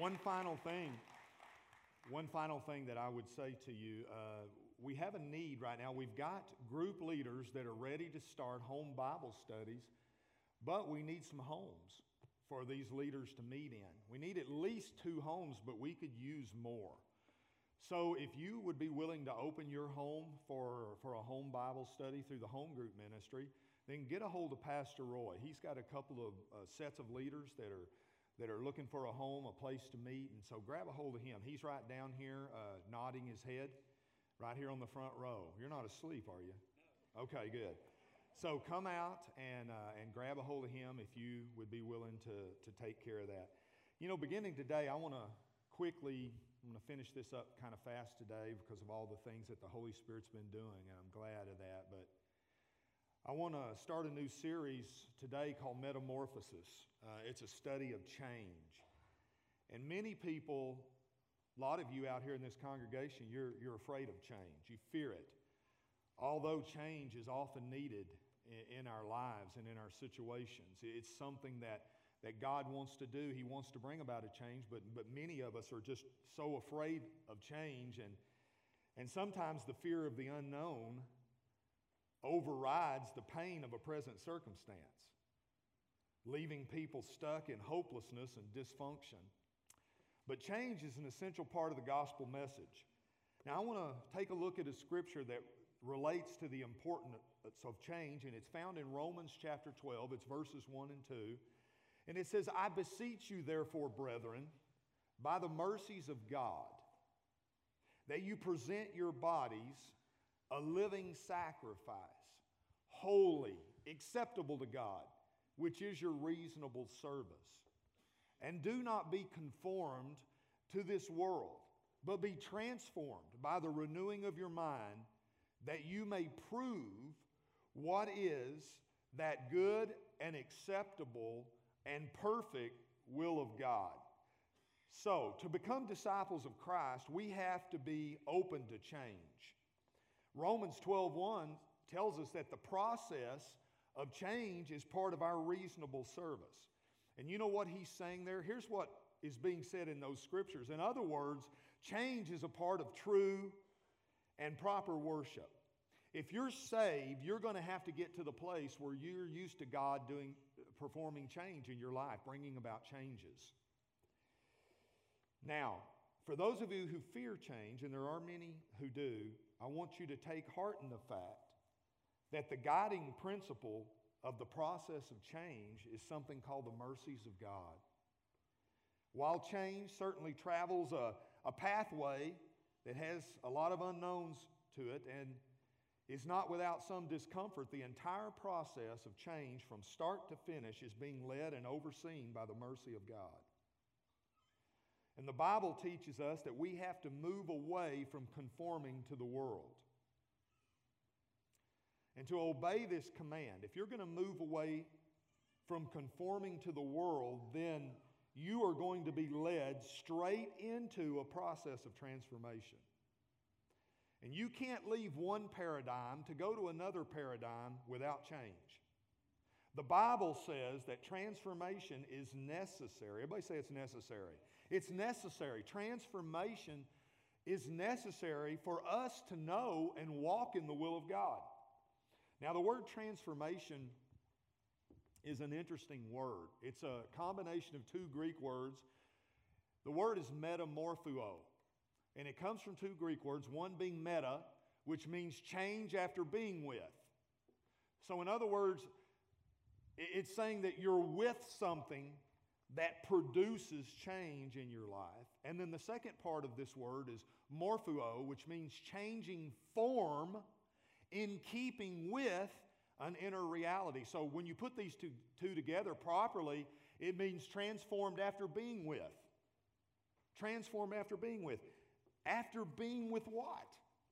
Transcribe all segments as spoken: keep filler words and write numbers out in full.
One final thing, one final thing that I would say to you, uh, we have a need right now. We've got group leaders that are ready to start home Bible studies, but we need some homes for these leaders to meet in. We need at least two homes, but we could use more. So if you would be willing to open your home for, for a home Bible study through the home group ministry, then get a hold of Pastor Roy. He's got a couple of uh, sets of leaders that are that are looking for a home, a place to meet, and so grab a hold of him. He's right down here uh, nodding his head right here on the front row. You're not asleep, are you? No. Okay, good. So come out and, uh, and grab a hold of him if you would be willing to, to take care of that. You know, beginning today, I want to quickly, I'm going to finish this up kind of fast today because of all the things that the Holy Spirit's been doing, and I'm glad of that, but I want to start a new series today called Metamorphosis. Uh, it's a study of change. And many people, a lot of you out here in this congregation, you're, you're afraid of change. You fear it. Although change is often needed in, in our lives and in our situations. It's something that, that God wants to do. He wants to bring about a change, but, but many of us are just so afraid of change. And, and sometimes the fear of the unknown overrides the pain of a present circumstance, leaving people stuck in hopelessness and dysfunction. But change is an essential part of the gospel message. Now, I want to take a look at a scripture that relates to the importance of change, and it's found in Romans chapter twelve. It's verses one and two. And it says, I beseech you, therefore, brethren, by the mercies of God, that you present your bodies a living sacrifice, holy, acceptable to God, which is your reasonable service. And do not be conformed to this world, but be transformed by the renewing of your mind, that you may prove what is that good and acceptable and perfect will of God. So, to become disciples of Christ, we have to be open to change. Romans twelve one tells us that the process of change is part of our reasonable service. And you know what he's saying there? Here's what is being said in those scriptures. In other words, change is a part of true and proper worship. If you're saved, you're going to have to get to the place where you're used to God doing, performing change in your life, bringing about changes. Now, for those of you who fear change, and there are many who do, I want you to take heart in the fact that the guiding principle of the process of change is something called the mercies of God. While change certainly travels a, a pathway that has a lot of unknowns to it and is not without some discomfort, the entire process of change from start to finish is being led and overseen by the mercy of God. And the Bible teaches us that we have to move away from conforming to the world and to obey this command. If you're going to move away from conforming to the world, then you are going to be led straight into a process of transformation. And you can't leave one paradigm to go to another paradigm without change. The Bible says that transformation is necessary. Everybody say it's necessary. It's necessary. Transformation is necessary for us to know and walk in the will of God. Now, the word transformation is an interesting word. It's a combination of two Greek words. The word is metamorpho, and it comes from two Greek words, one being meta, which means change after being with. So in other words, it's saying that you're with something that produces change in your life. And then the second part of this word is morpho, which means changing form in keeping with an inner reality. So when you put these two, two together properly, it means transformed after being with. Transformed after being with. After being with what?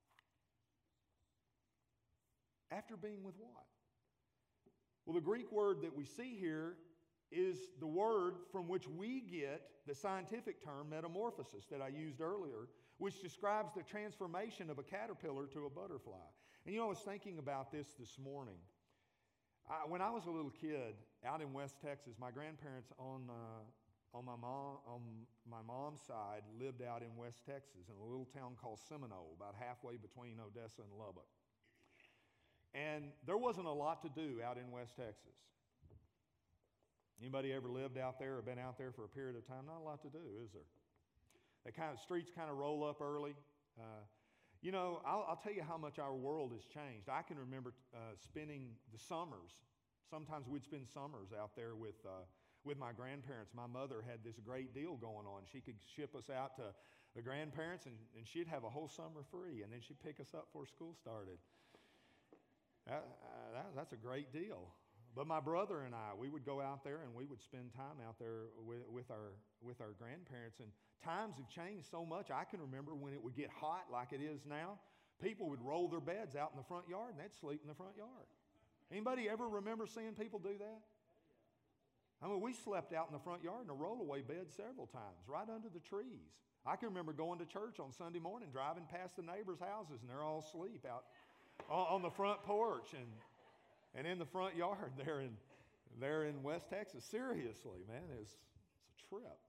After being with what? Well, the Greek word that we see here is the word from which we get the scientific term metamorphosis that I used earlier, which describes the transformation of a caterpillar to a butterfly. And you know, I was thinking about this this morning. I, when I was a little kid out in West Texas, my grandparents owned, uh, on my mom on my mom's side lived out in West Texas in a little town called Seminole, about halfway between Odessa and Lubbock. And there wasn't a lot to do out in West Texas. Anybody ever lived out there or been out there for a period of time? Not a lot to do, is there? The kind of streets kind of roll up early. Uh, you know, I'll, I'll tell you how much our world has changed. I can remember uh, spending the summers. Sometimes we'd spend summers out there with uh, with my grandparents. My mother had this great deal going on. She could ship us out to the grandparents, and, and she'd have a whole summer free, and then she'd pick us up before school started. That, uh, that, that's a great deal. But my brother and I, we would go out there and we would spend time out there with, with our with our grandparents. And times have changed so much. I can remember when it would get hot like it is now, people would roll their beds out in the front yard and they'd sleep in the front yard. Anybody ever remember seeing people do that? I mean, we slept out in the front yard in a rollaway bed several times, right under the trees. I can remember going to church on Sunday morning, driving past the neighbors' houses, and they're all asleep out on the front porch and, and in the front yard there in, there in West Texas. Seriously, man, it's, it's a trip.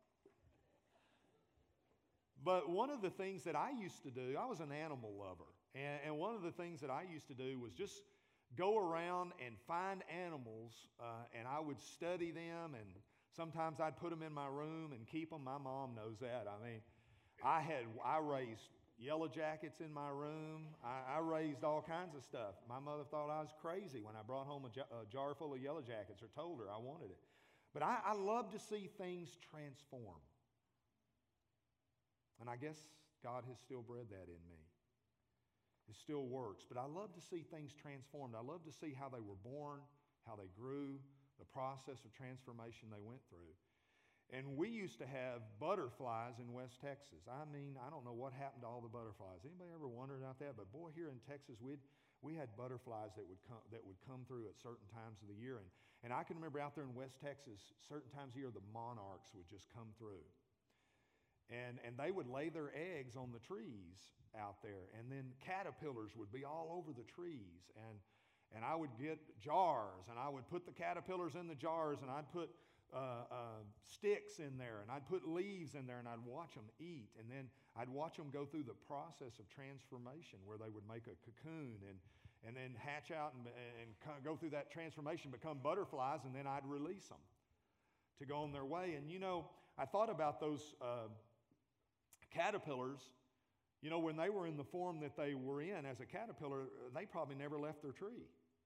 But one of the things that I used to do, I was an animal lover, and, and one of the things that I used to do was just go around and find animals, uh, and I would study them, and sometimes I'd put them in my room and keep them. My mom knows that. I mean, I had I raised yellow jackets in my room. I, I raised all kinds of stuff. My mother thought I was crazy when I brought home a, jar, a jar full of yellow jackets or told her I wanted it. But I, I love to see things transform. And I guess God has still bred that in me. It still works. But I love to see things transformed. I love to see how they were born, how they grew, the process of transformation they went through. And we used to have butterflies in West Texas. I mean, I don't know what happened to all the butterflies. Anybody ever wondered about that? But boy, here in Texas, we'd, we had butterflies that would come that would come through at certain times of the year. And, and I can remember out there in West Texas, certain times of the year, the monarchs would just come through. And, and they would lay their eggs on the trees out there. And then caterpillars would be all over the trees. And, and I would get jars, and I would put the caterpillars in the jars, and I'd put uh, uh, sticks in there, and I'd put leaves in there, and I'd watch them eat. And then I'd watch them go through the process of transformation where they would make a cocoon and, and then hatch out and, and go through that transformation, become butterflies, and then I'd release them to go on their way. And, you know, I thought about those uh, caterpillars. You know, when they were in the form that they were in as a caterpillar, they probably never left their tree.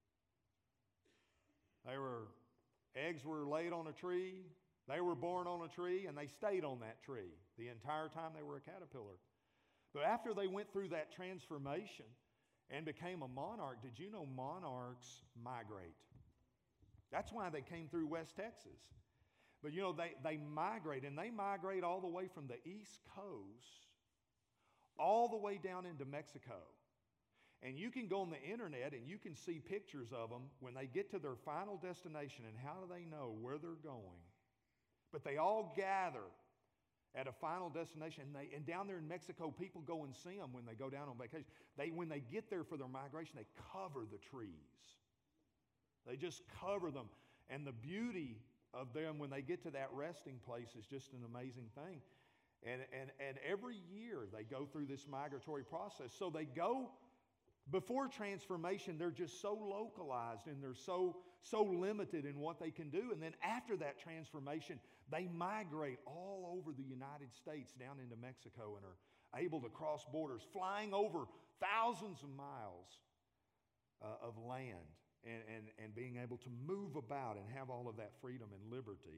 They were, eggs were laid on a tree, they were born on a tree, and they stayed on that tree the entire time they were a caterpillar. But after they went through that transformation and became a monarch, did you know monarchs migrate? That's why they came through West Texas. But you know, they, they migrate, and they migrate all the way from the East Coast all the way down into Mexico. And you can go on the internet and you can see pictures of them when they get to their final destination, and how do they know where they're going? But they all gather at a final destination, and, they, and down there in Mexico, people go and see them when they go down on vacation. They, when they get there for their migration, they cover the trees. They just cover them. And the beauty of them when they get to that resting place is just an amazing thing. And, and, and every year they go through this migratory process. So they go, before transformation, they're just so localized and they're so, so limited in what they can do. And then after that transformation, they migrate all over the United States down into Mexico and are able to cross borders, flying over thousands of miles uh, of land and, and, and being able to move about and have all of that freedom and liberty.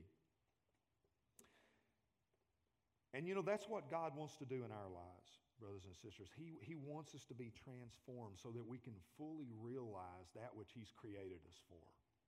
And you know, that's what God wants to do in our lives, brothers and sisters. He, he wants us to be transformed so that we can fully realize that which He's created us for.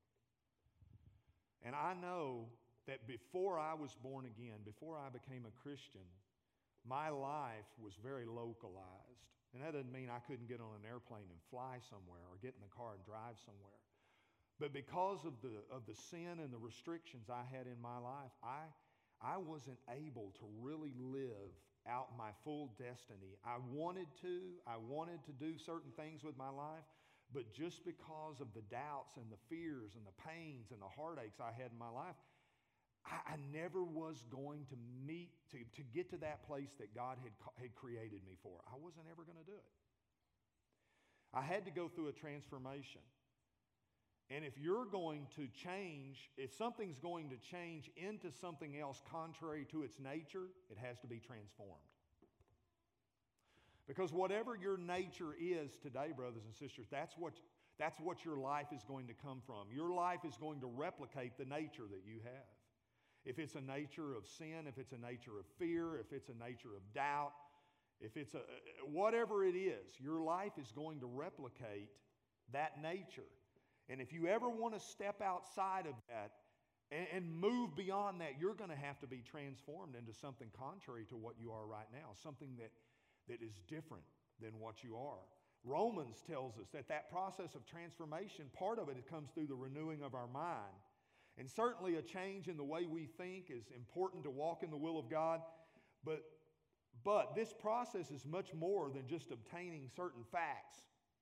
And I know that before I was born again, before I became a Christian, my life was very localized. And that doesn't mean I couldn't get on an airplane and fly somewhere or get in the car and drive somewhere. But because of the, of the sin and the restrictions I had in my life, I I wasn't able to really live out my full destiny. I wanted to, I wanted to do certain things with my life, but just because of the doubts and the fears and the pains and the heartaches I had in my life, I, I never was going to meet, to, to get to that place that God had, had created me for. I wasn't ever going to do it. I had to go through a transformation. And if you're going to change, if something's going to change into something else contrary to its nature, it has to be transformed. Because whatever your nature is today, brothers and sisters, that's what, that's what your life is going to come from. Your life is going to replicate the nature that you have. If it's a nature of sin, if it's a nature of fear, if it's a nature of doubt, if it's a, whatever it is, your life is going to replicate that nature. And if you ever want to step outside of that and, and move beyond that, you're going to have to be transformed into something contrary to what you are right now, something that, that is different than what you are. Romans tells us that that process of transformation, part of it, it comes through the renewing of our mind. And certainly a change in the way we think is important to walk in the will of God, but, but this process is much more than just obtaining certain facts.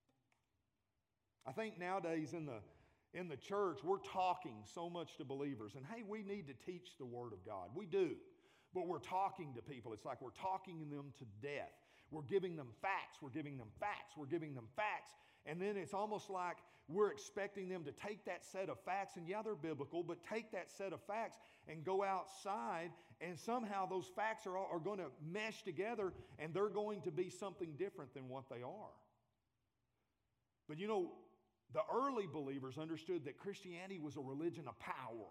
I think nowadays in the, in the church, we're talking so much to believers. And hey, we need to teach the Word of God. We do. But we're talking to people. It's like we're talking them to death. We're giving them facts. We're giving them facts. We're giving them facts. And then it's almost like we're expecting them to take that set of facts, and yeah, they're biblical, but take that set of facts and go outside, and somehow those facts are, all, are going to mesh together, and they're going to be something different than what they are. But you know, the early believers understood that Christianity was a religion of power.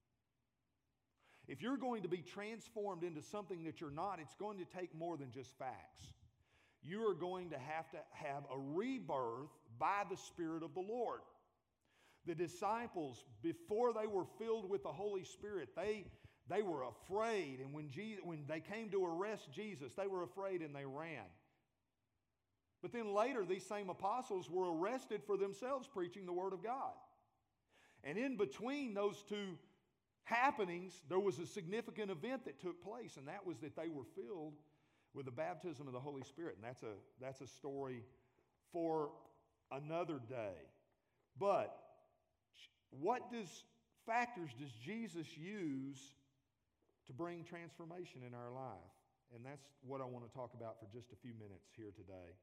If you're going to be transformed into something that you're not, it's going to take more than just facts. You are going to have to have a rebirth by the Spirit of the Lord. The disciples, before they were filled with the Holy Spirit, they, they were afraid. And when, Jesus, when they came to arrest Jesus, they were afraid and they ran. But then later, these same apostles were arrested for themselves preaching the Word of God. And in between those two happenings, there was a significant event that took place, and that was that they were filled with the baptism of the Holy Spirit. And that's a, that's a story for another day. But what does, factors does Jesus use to bring transformation in our life? And that's what I want to talk about for just a few minutes here today.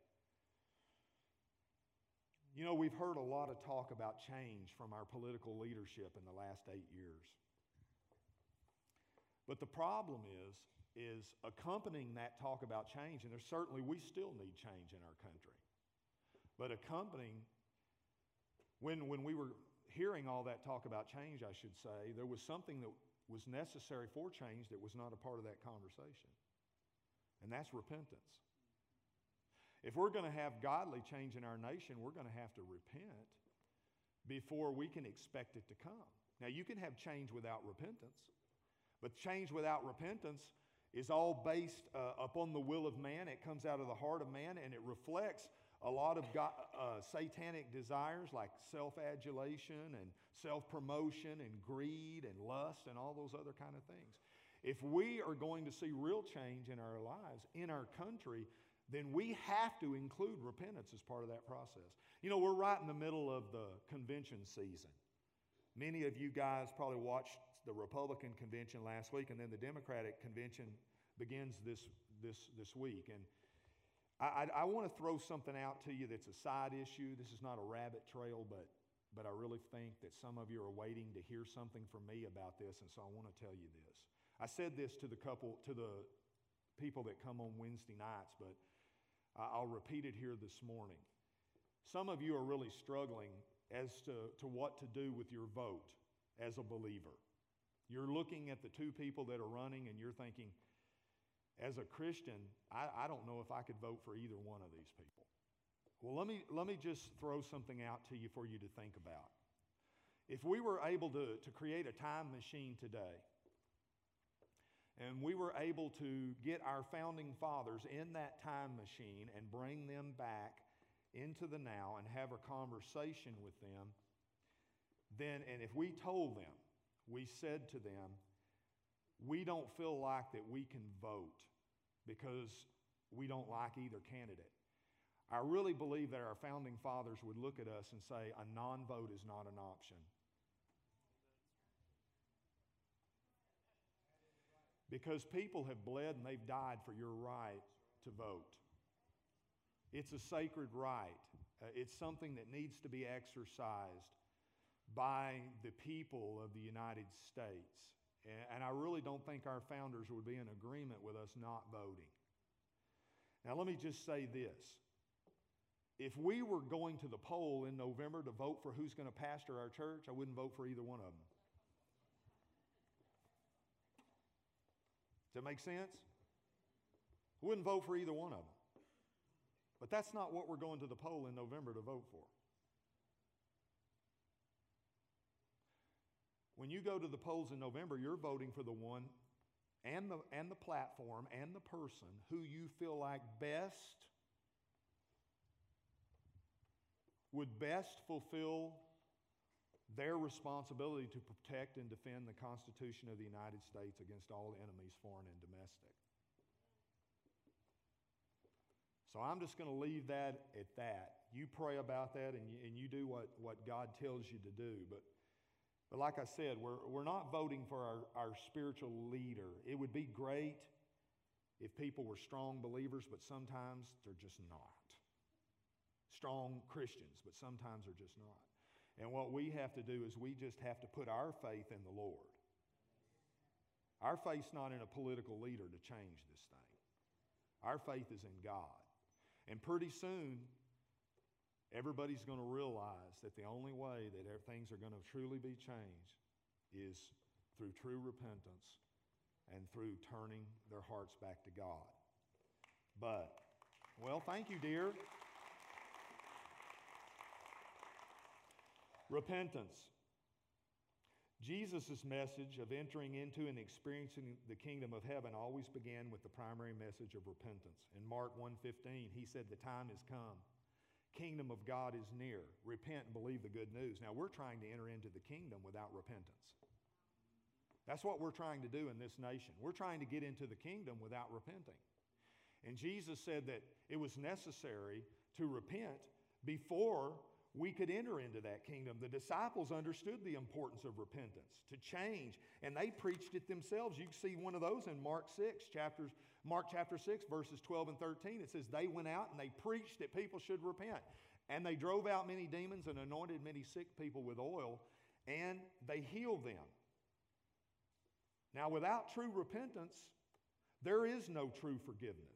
You know, we've heard a lot of talk about change from our political leadership in the last eight years. But the problem is, is accompanying that talk about change, and there's certainly, we still need change in our country. But accompanying, when, when we were hearing all that talk about change, I should say, there was something that was necessary for change that was not a part of that conversation. And that's repentance. If we're going to have godly change in our nation, we're going to have to repent before we can expect it to come. Now, you can have change without repentance, but change without repentance is all based uh, upon the will of man. It comes out of the heart of man, and it reflects a lot of God, uh, satanic desires like self-adulation and self-promotion and greed and lust and all those other kind of things. If we are going to see real change in our lives, in our country, then we have to include repentance as part of that process. You know, we're right in the middle of the convention season. Many of you guys probably watched the Republican convention last week, and then the Democratic convention begins this, this, this week. And I, I, I want to throw something out to you that's a side issue. This is not a rabbit trail, but, but I really think that some of you are waiting to hear something from me about this, and so I want to tell you this. I said this to the couple, to the people that come on Wednesday nights, but I'll repeat it here this morning. Some of you are really struggling as to, to what to do with your vote as a believer. You're looking at the two people that are running and you're thinking, as a Christian, I, I don't know if I could vote for either one of these people. Well, let me, let me just throw something out to you for you to think about. If we were able to, to create a time machine today, and we were able to get our founding fathers in that time machine and bring them back into the now and have a conversation with them, then, and if we told them, we said to them, we don't feel like that we can vote because we don't like either candidate. I really believe that our founding fathers would look at us and say, a non-vote is not an option. Because people have bled and they've died for your right to vote. It's a sacred right. Uh, it's something that needs to be exercised by the people of the United States. And, and I really don't think our founders would be in agreement with us not voting. Now, let me just say this. If we were going to the poll in November to vote for who's going to pastor our church, I wouldn't vote for either one of them. Does that make sense? I wouldn't vote for either one of them. But that's not what we're going to the poll in November to vote for. When you go to the polls in November, you're voting for the one and the, and the platform and the person who you feel like best would best fulfill their responsibility to protect and defend the Constitution of the United States against all enemies, foreign and domestic. So I'm just going to leave that at that. You pray about that and you, and you do what, what God tells you to do. But, but like I said, we're, we're not voting for our, our spiritual leader. It would be great if people were strong believers, but sometimes they're just not. Strong Christians, but sometimes they're just not. And what we have to do is we just have to put our faith in the Lord. Our faith's not in a political leader to change this thing. Our faith is in God. And pretty soon, everybody's going to realize that the only way that things are going to truly be changed is through true repentance and through turning their hearts back to God. But, well, thank you, dear. Repentance. Jesus' message of entering into and experiencing the kingdom of heaven always began with the primary message of repentance. In Mark one fifteen, he said, "The time has come. Kingdom of God is near. Repent and believe the good news." Now, we're trying to enter into the kingdom without repentance. That's what we're trying to do in this nation. We're trying to get into the kingdom without repenting. And Jesus said that it was necessary to repent before we could enter into that kingdom. The disciples understood the importance of repentance, to change, and they preached it themselves. You can see one of those in Mark six, chapters, Mark chapter six, verses twelve and thirteen. It says, they went out and they preached that people should repent. And they drove out many demons and anointed many sick people with oil, and they healed them. Now, without true repentance, there is no true forgiveness.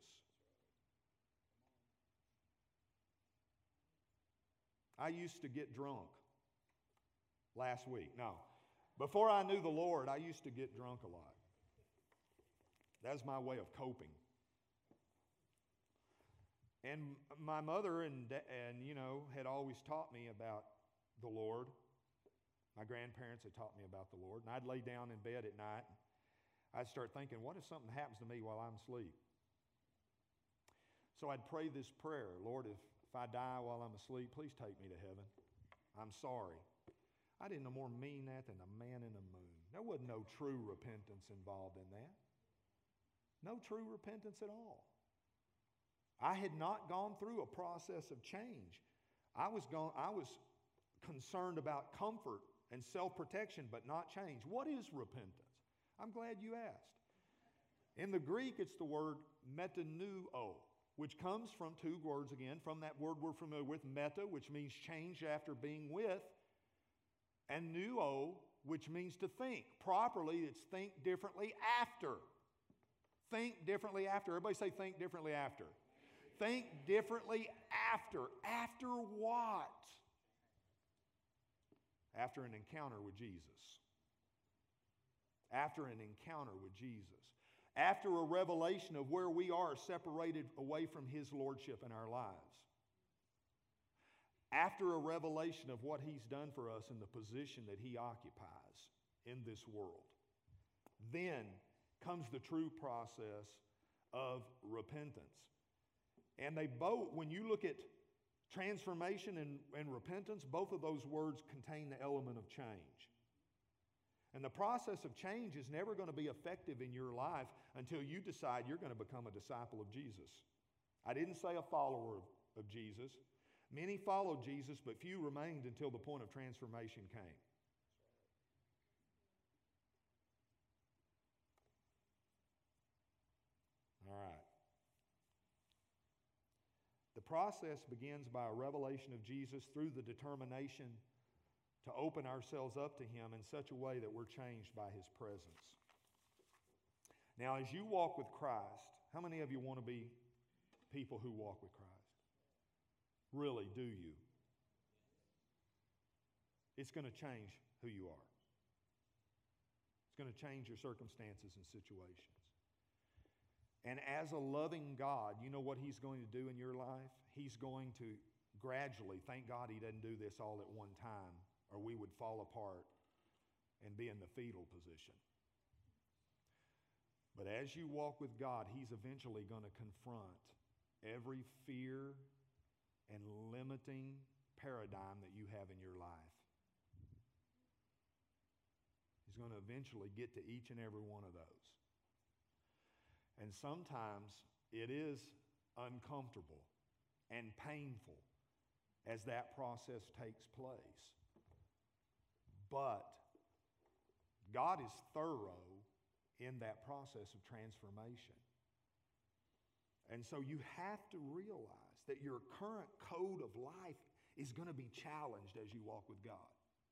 I used to get drunk last week. No, before I knew the Lord, I used to get drunk a lot. That's my way of coping. And my mother and, and you know, had always taught me about the Lord. My grandparents had taught me about the Lord. And I'd lay down in bed at night. I'd start thinking, what if something happens to me while I'm asleep? So I'd pray this prayer, Lord, if If I die while I'm asleep, please take me to heaven. I'm sorry. I didn't no more mean that than a man in the moon. There wasn't no true repentance involved in that. No true repentance at all. I had not gone through a process of change. I was, gone, I was concerned about comfort and self-protection, but not change. What is repentance? I'm glad you asked. In the Greek, it's the word metanoeo, which comes from two words again, from that word we're familiar with, meta, which means change after being with, and nuo, which means to think. Properly, it's think differently after. Think differently after. Everybody say think differently after. Think differently after. After what? After an encounter with Jesus. After an encounter with Jesus. After a revelation of where we are separated away from His lordship in our lives. After a revelation of what He's done for us and the position that He occupies in this world. Then comes the true process of repentance. And they both, when you look at transformation and, and repentance, both of those words contain the element of change. And the process of change is never going to be effective in your life until you decide you're going to become a disciple of Jesus. I didn't say a follower of, of Jesus. Many followed Jesus, but few remained until the point of transformation came. process begins by a revelation of Jesus through the determination to open ourselves up to Him in such a way that we're changed by His presence. Now, as you walk with Christ, how many of you want to be people who walk with Christ? Really, do you? It's going to change who you are. It's going to change your circumstances and situations. And as a loving God, you know what He's going to do in your life? He's going to gradually, thank God He doesn't do this all at one time, or we would fall apart and be in the fetal position. But as you walk with God, He's eventually going to confront every fear and limiting paradigm that you have in your life. He's going to eventually get to each and every one of those. And sometimes it is uncomfortable and painful as that process takes place. But God is thorough in that process of transformation. And so you have to realize that your current code of life is going to be challenged as you walk with God.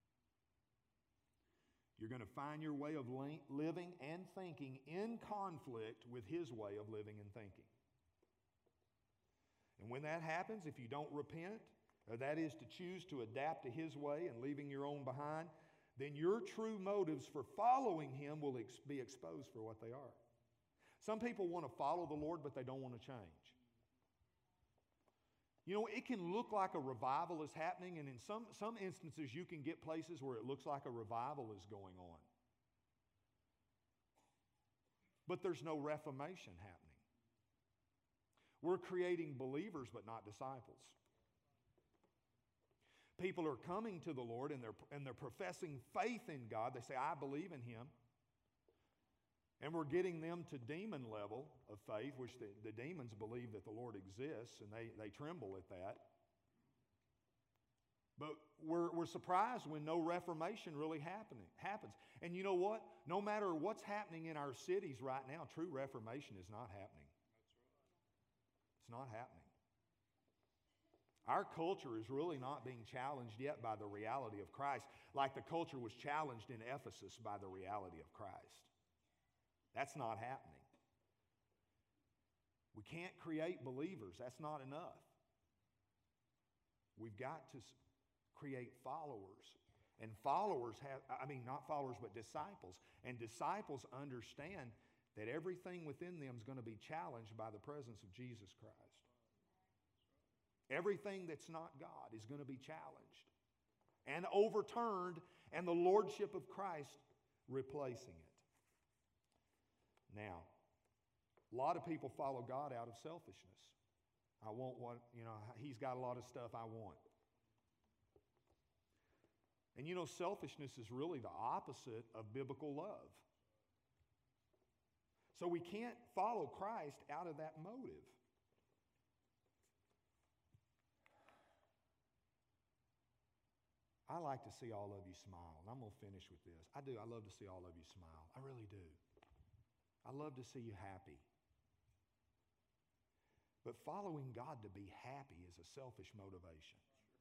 You're going to find your way of living and thinking in conflict with His way of living and thinking. And when that happens, if you don't repent, or that is to choose to adapt to His way and leaving your own behind, then your true motives for following Him will ex- be exposed for what they are. Some people want to follow the Lord, but they don't want to change. You know, it can look like a revival is happening, and in some, some instances you can get places where it looks like a revival is going on. But there's no reformation happening. We're creating believers, but not disciples. People are coming to the Lord and they're, and they're professing faith in God. They say, I believe in Him. And we're getting them to demon level of faith, which the, the demons believe that the Lord exists, and they, they tremble at that. But we're, we're surprised when no reformation really happening, happens. And you know what? No matter what's happening in our cities right now, true reformation is not happening. It's not happening. Our culture is really not being challenged yet by the reality of Christ, like the culture was challenged in Ephesus by the reality of Christ. That's not happening. We can't create believers. That's not enough. We've got to create followers. And followers have, I mean, not followers, but disciples. And disciples understand that everything within them is going to be challenged by the presence of Jesus Christ. Everything that's not God is going to be challenged and overturned, and the lordship of Christ replacing it. Now, a lot of people follow God out of selfishness. I want what, you know, He's got a lot of stuff I want. And you know, selfishness is really the opposite of biblical love. So we can't follow Christ out of that motive. I like to see all of you smile, and I'm going to finish with this. I do. I love to see all of you smile. I really do. I love to see you happy. But following God to be happy is a selfish motivation.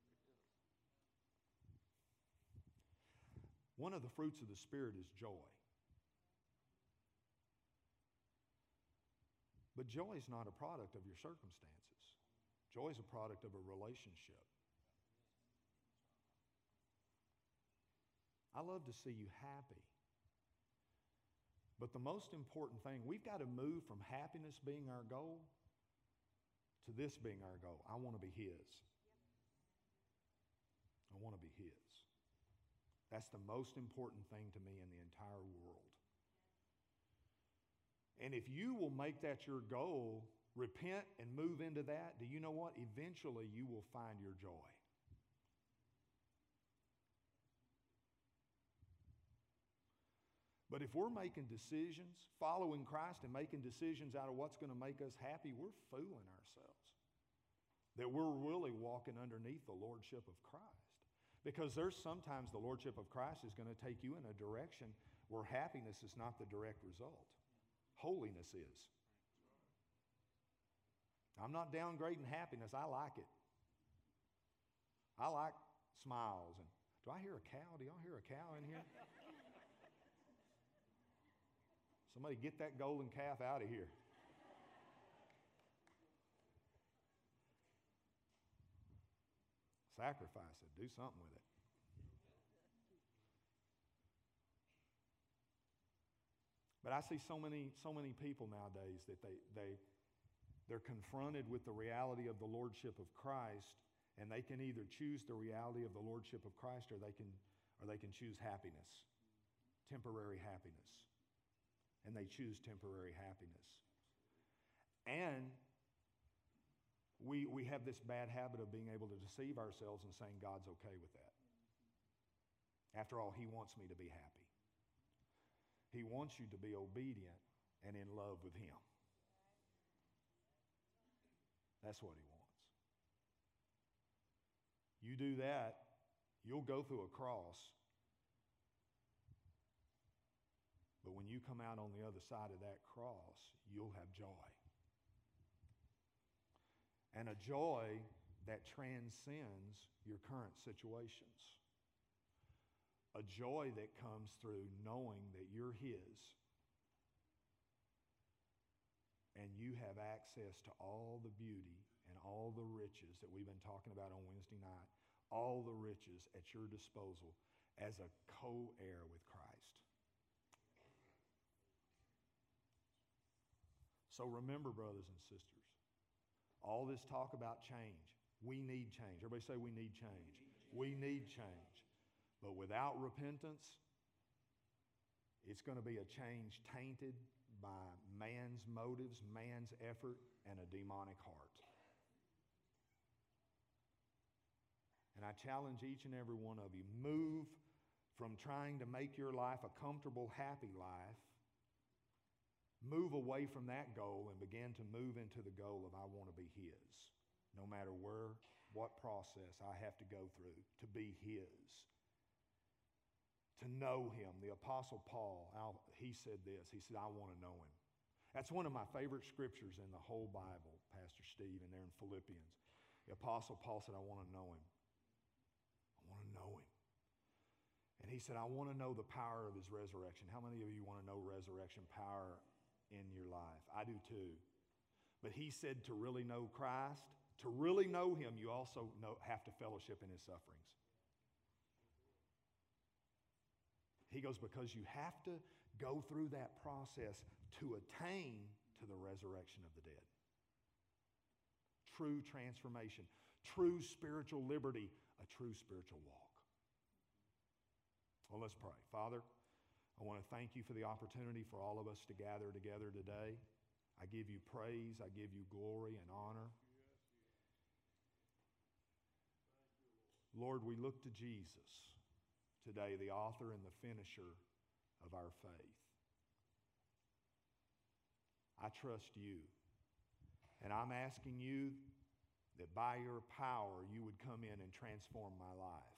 One of the fruits of the Spirit is joy. But joy is not a product of your circumstances. Joy is a product of a relationship. I love to see you happy. But the most important thing, we've got to move from happiness being our goal to this being our goal. I want to be His. I want to be His. That's the most important thing to me in the entire world. And if you will make that your goal, repent and move into that, do you know what? Eventually you will find your joy. But if we're making decisions, following Christ and making decisions out of what's going to make us happy, we're fooling ourselves. That we're really walking underneath the lordship of Christ. Because there's sometimes the lordship of Christ is going to take you in a direction where happiness is not the direct result. Holiness is. I'm not downgrading happiness. I like it. I like smiles. And do I hear a cow? Do y'all hear a cow in here? Somebody get that golden calf out of here. Sacrifice it. Do something with it. But I see so many, so many people nowadays that they, they, they're confronted with the reality of the lordship of Christ, and they can either choose the reality of the lordship of Christ, or they can, or they can choose happiness, temporary happiness. And they choose temporary happiness. And we, we have this bad habit of being able to deceive ourselves and saying God's okay with that. After all, He wants me to be happy. He wants you to be obedient and in love with Him. That's what He wants. You do that, you'll go through a cross. But when you come out on the other side of that cross, you'll have joy. And a joy that transcends your current situations. A joy that comes through knowing that you're His and you have access to all the beauty and all the riches that we've been talking about on Wednesday night, all the riches at your disposal as a co-heir with Christ. So remember, brothers and sisters, all this talk about change, we need change. Everybody say we need change. We need change. But without repentance, it's going to be a change tainted by man's motives, man's effort, and a demonic heart. And I challenge each and every one of you, move from trying to make your life a comfortable, happy life. Move away from that goal and begin to move into the goal of I want to be His. No matter where, what process I have to go through to be His. To know Him. The Apostle Paul, he said this. He said, I want to know Him. That's one of my favorite scriptures in the whole Bible, Pastor Steve, and there in Philippians. The Apostle Paul said, I want to know Him. I want to know Him. And he said, I want to know the power of His resurrection. How many of you want to know resurrection power in your life? I do too. But he said to really know Christ, to really know Him, you also know, have to fellowship in His sufferings. He goes, because you have to go through that process to attain to the resurrection of the dead. True transformation, true spiritual liberty, a true spiritual walk. Well, let's pray. Father, I want to thank You for the opportunity for all of us to gather together today. I give You praise, I give You glory and honor. Lord, we look to Jesus today, the author and the finisher of our faith. I trust You, and I'm asking You that by Your power You would come in and transform my life.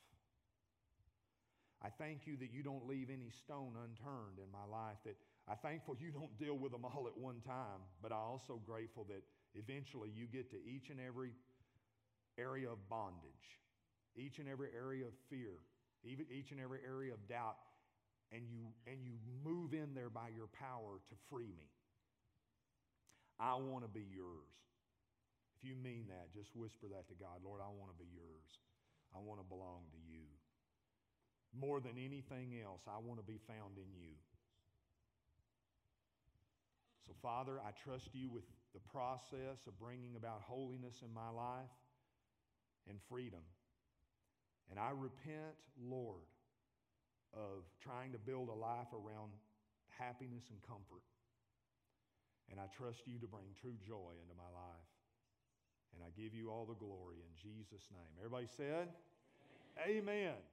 I thank You that You don't leave any stone unturned in my life, that I'm thankful You don't deal with them all at one time, but I'm also grateful that eventually You get to each and every area of bondage, each and every area of fear, even each and every area of doubt, and you, and you move in there by Your power to free me. I want to be Yours. If you mean that, just whisper that to God. Lord, I want to be Yours. I want to belong to You. More than anything else, I want to be found in You. So, Father, I trust You with the process of bringing about holiness in my life and freedom. And I repent, Lord, of trying to build a life around happiness and comfort. And I trust You to bring true joy into my life. And I give You all the glory in Jesus' name. Everybody said? Amen. Amen.